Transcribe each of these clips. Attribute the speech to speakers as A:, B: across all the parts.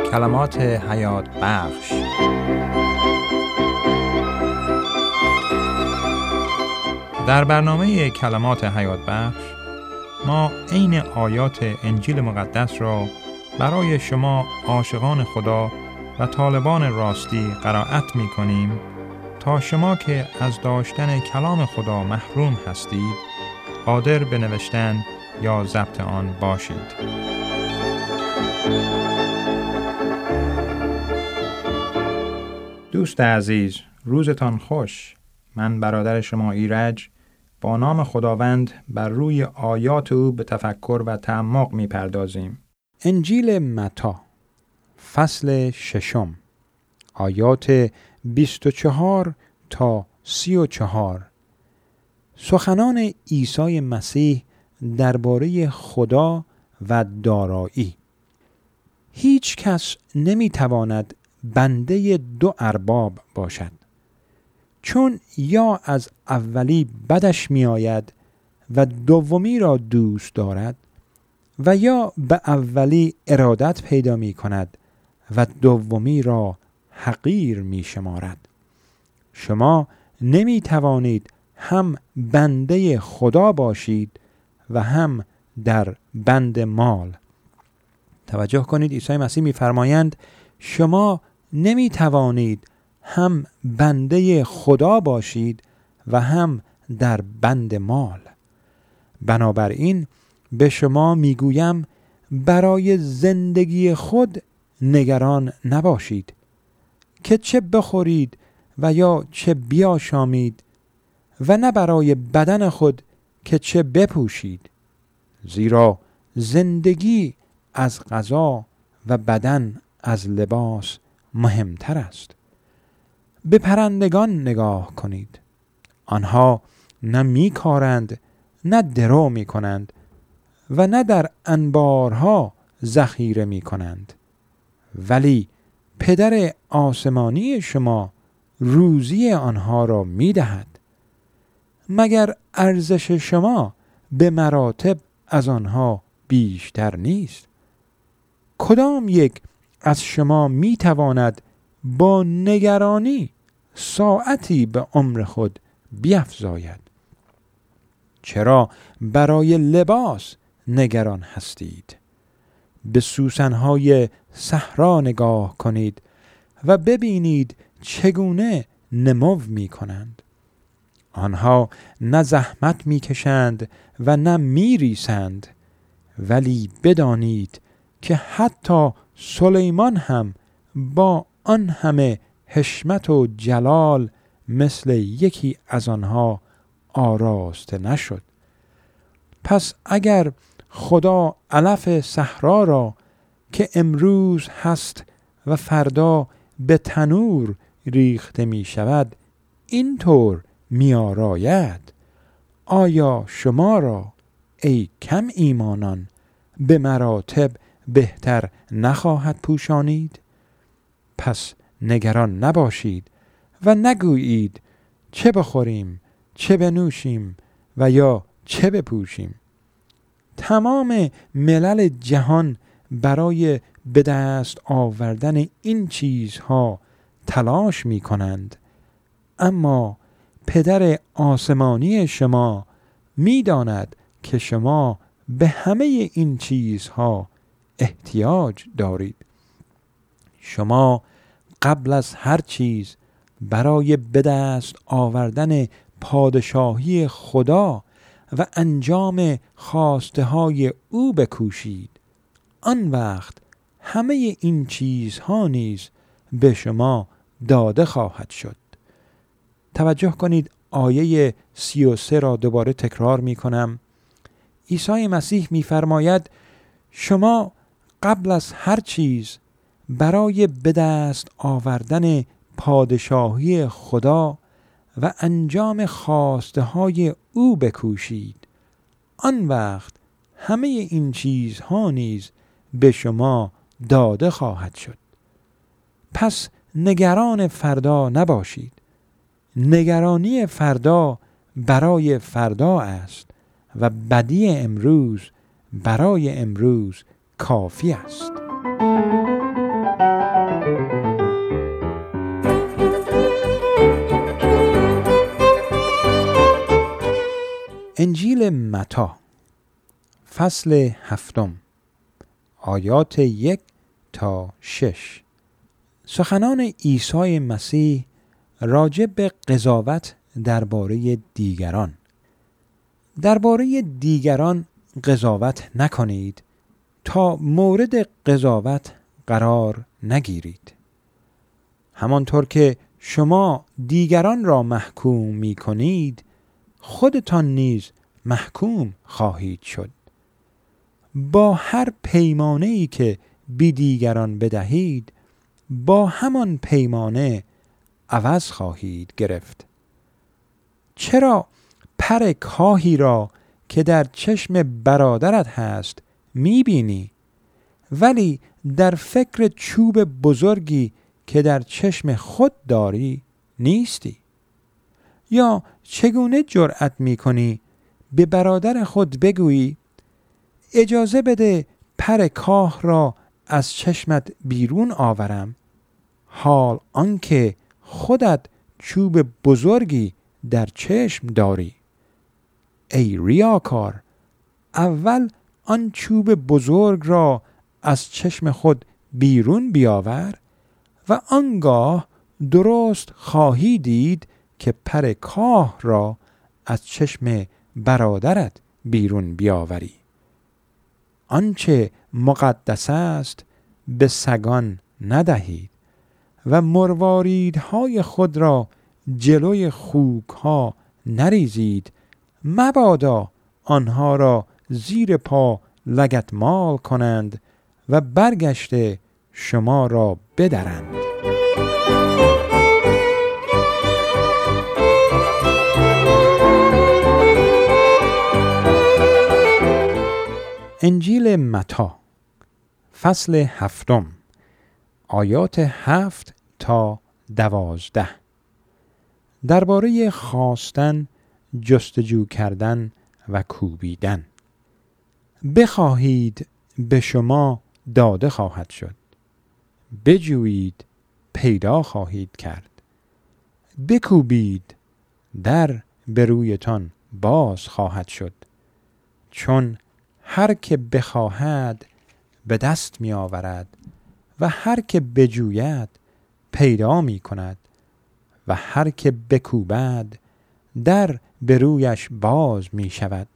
A: کلمات حیات بخش. در برنامه کلمات حیات بخش ما عین آیات انجیل مقدس را برای شما عاشقان خدا و طالبان راستی قرائت می کنیم تا شما که از داشتن کلام خدا محروم هستید قادر به نوشتن یا ضبط آن باشید. دوست عزیز، روزتان خوش. من برادر شما ایرج با نام خداوند بر روی آیات او به تفکر و تعمق می پردازیم. انجیل متی فصل 6 آیات 24 تا 34. سخنان عیسی مسیح درباره خدا و دارایی. هیچ کس نمی تواند بنده دو ارباب باشد، چون یا از اولی بدش می آید و دومی را دوست دارد و یا به اولی ارادت پیدا می کند و دومی را حقیر می شمارد. شما نمی توانید هم بنده خدا باشید و هم در بند مال. توجه کنید، عیسی مسیح می فرمایند شما نمی توانید هم بنده خدا باشید و هم در بند مال. بنابراین به شما میگویم برای زندگی خود نگران نباشید که چه بخورید و یا چه بیاشامید، و نه برای بدن خود که چه بپوشید، زیرا زندگی از غذا و بدن از لباس مهمتر است. به پرندگان نگاه کنید، آنها نه میکارند نه درو میکنند و نه در انبارها ذخیره میکنند، ولی پدر آسمانی شما روزی آنها را میدهد. مگر ارزش شما به مراتب از آنها بیشتر نیست؟ کدام یک از شما می تواند با نگرانی ساعتی به عمر خود بیفزاید؟ چرا برای لباس نگران هستید؟ به سوسنهای صحرا نگاه کنید و ببینید چگونه نمو می کنند. آنها نه زحمت می کشند و نه می ریسند، ولی بدانید که حتی سلیمان هم با آن همه حشمت و جلال مثل یکی از آنها آراسته نشد. پس اگر خدا علف صحرا را که امروز هست و فردا به تنور ریخته می شود اینطور می آراید، آیا شما را ای کم ایمانان به مراتب بهتر نخواهد پوشانید؟ پس نگران نباشید و نگویید چه بخوریم، چه بنوشیم و یا چه بپوشیم. تمام ملل جهان برای به دست آوردن این چیزها تلاش می کنند، اما پدر آسمانی شما می داند که شما به همه این چیزها احتیاج دارید. شما قبل از هر چیز برای به دست آوردن پادشاهی خدا و انجام خواسته های او بکوشید، آن وقت همه این چیزها نیز به شما داده خواهد شد. توجه کنید، آیه 33 را دوباره تکرار می کنم. عیسی مسیح می فرماید شما قبل از هر چیز برای به دست آوردن پادشاهی خدا و انجام خواسته های او بکوشید، آن وقت همه این چیزها نیز به شما داده خواهد شد. پس نگران فردا نباشید. نگرانی فردا برای فردا است و بدی امروز برای امروز کافی است. انجیل متی فصل 7 آیات 1 تا 6. سخنان عیسی مسیح راجع به قضاوت درباره دیگران. درباره دیگران قضاوت نکنید تا مورد قضاوت قرار نگیرید. همانطور که شما دیگران را محکوم می کنید، خودتان نیز محکوم خواهید شد. با هر پیمانه‌ای که بی دیگران بدهید، با همان پیمانه عوض خواهید گرفت. چرا پر کاهی را که در چشم برادرت هست می‌بینی، ولی در فکر چوب بزرگی که در چشم خود داری نیستی؟ یا چگونه جرأت می‌کنی به برادر خود بگویی اجازه بده پر کاه را از چشمت بیرون آورم، حال آنکه خودت چوب بزرگی در چشم داری؟ ای ریاکار، اول آن چوب بزرگ را از چشم خود بیرون بیاور و آنگاه درست خواهی دید که پر کاه را از چشم برادرت بیرون بیاوری. آنچه مقدس است به سگان ندهید و مرواریدهای خود را جلوی خوکها نریزید، مبادا آنها را زیر پا لگدمال کنند و برگشته شما را بدرند. انجیل متی فصل 7 آیات 7 تا 12. درباره خواستن، جستجو کردن و کوبیدن. بخواهید به شما داده خواهد شد، بجویید پیدا خواهید کرد، بکوبید در به رویتان باز خواهد شد. چون هر که بخواهد به دست می آورد و هر که بجوید پیدا می کند و هر که بکوبد در به رویش باز می شود.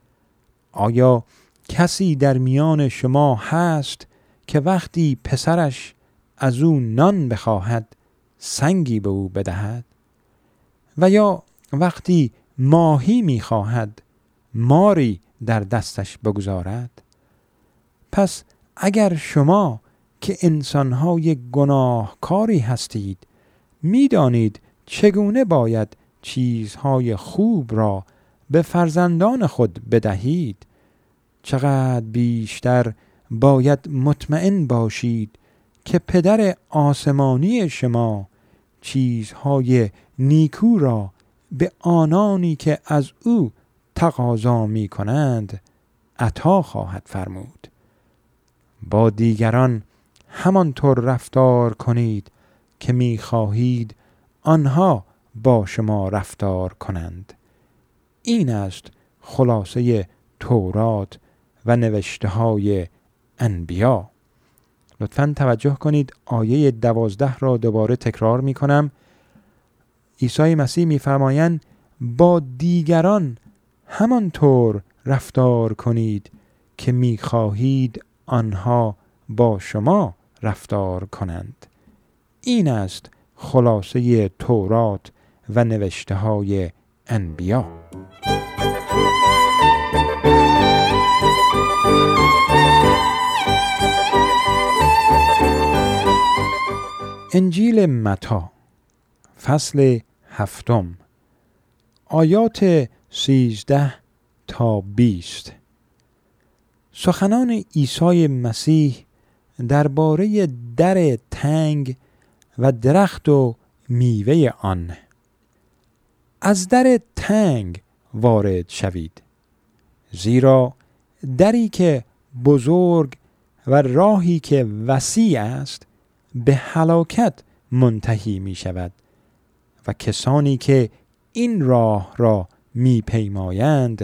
A: آیا کسی در میان شما هست که وقتی پسرش از او نان بخواهد سنگی به او بدهد؟ و یا وقتی ماهی می خواهد ماری در دستش بگذارد؟ پس اگر شما که انسانهای گناهکاری هستید می‌دانید چگونه باید چیزهای خوب را به فرزندان خود بدهید، چقدر بیشتر باید مطمئن باشید که پدر آسمانی شما چیزهای نیکو را به آنانی که از او تقاضا می کنند عطا خواهد فرمود. با دیگران همانطور رفتار کنید که می خواهید آنها با شما رفتار کنند. این است خلاصه تورات و نوشته های انبیا. لطفاً توجه کنید، آیه 12 را دوباره تکرار می کنم. عیسی مسیح می فرمایند با دیگران همانطور رفتار کنید که می خواهید آنها با شما رفتار کنند. این است خلاصه تورات و نوشته های انبیا. انجیل متی فصل 7 آیات 13 تا 20. سخنان عیسی مسیح درباره در تنگ و درخت و میوه آن. از در تنگ وارد شوید، زیرا دری که بزرگ و راهی که وسیع است به هلاکت منتهی می شود و کسانی که این راه را می پیمایند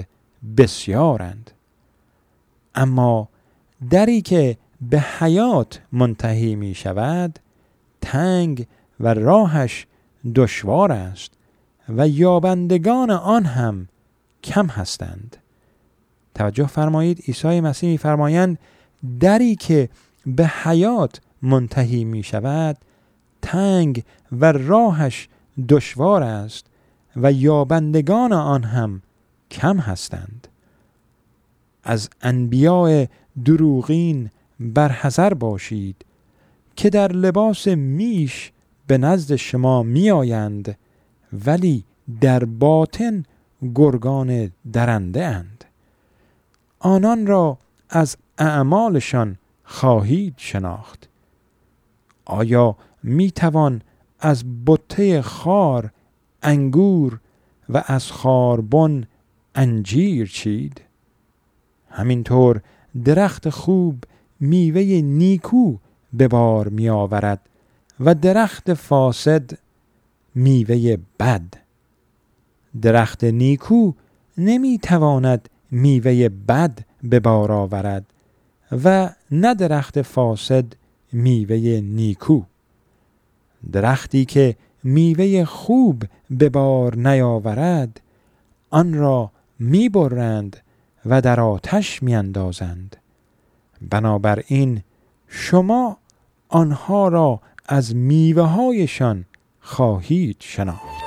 B: بسیارند. اما دری که به حیات منتهی می شود تنگ و راهش دشوار است و یابندگان آن هم کم هستند. توجه فرمایید، عیسی مسیح می فرمایند دری که به حیات منتهی می شود تنگ و راهش دشوار است و یابندگان آن هم کم هستند. از انبیاء دروغین برحذر باشید که در لباس میش به نزد شما می آیند ولی در باطن گرگان درنده اند. آنان را از اعمالشان خواهید شناخت. آیا می توان از بته خار انگور و از خاربن انجیر چید؟ همینطور درخت خوب میوه نیکو به بار می آورد و درخت فاسد میوه بد. درخت نیکو نمی تواند میوه بد به بار آورد و نه درخت فاسد میوه نیکو. درختی که میوه خوب به بار نیاورد آن را می برند و در آتش می اندازند. بنابراین شما آنها را از میوه هایشان خواهید شناخت.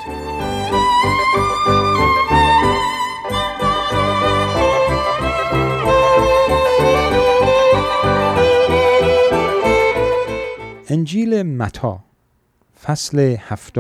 B: انجیل متی فصل 7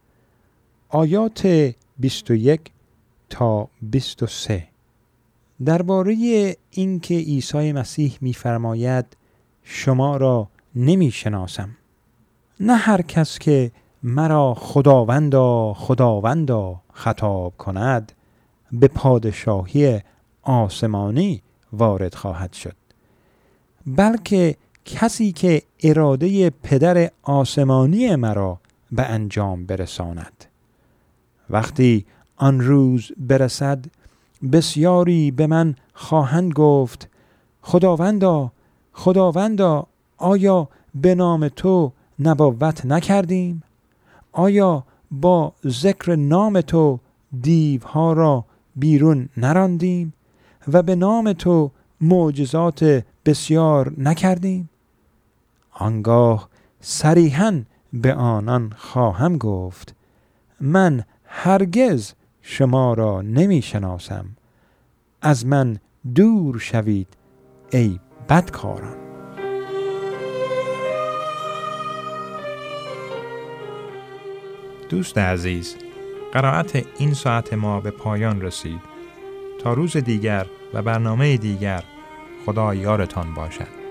B: آیات 21 تا 23 درباره اینکه عیسی مسیح می‌فرماید شما را نمی‌شناسم. نه هر کس که مرا خداوندا خداوندا خطاب کند به پادشاهی آسمانی وارد خواهد شد، بلکه کسی که اراده پدر آسمانی مرا به انجام برساند. وقتی آن روز برسد بسیاری به من خواهند گفت خداوندا خداوندا آیا به نام تو نبوت نکردیم؟ آیا با ذکر نام تو دیوها را بیرون نراندیم و به نام تو معجزات بسیار نکردیم؟ آنگاه صریحاً به آنان خواهم گفت من هرگز شما را نمی شناسم. از من دور شوید ای بدکاران.
A: دوست عزیز، قرائت این ساعت ما به پایان رسید. تا روز دیگر و برنامه دیگر، خدا یارتان باشد.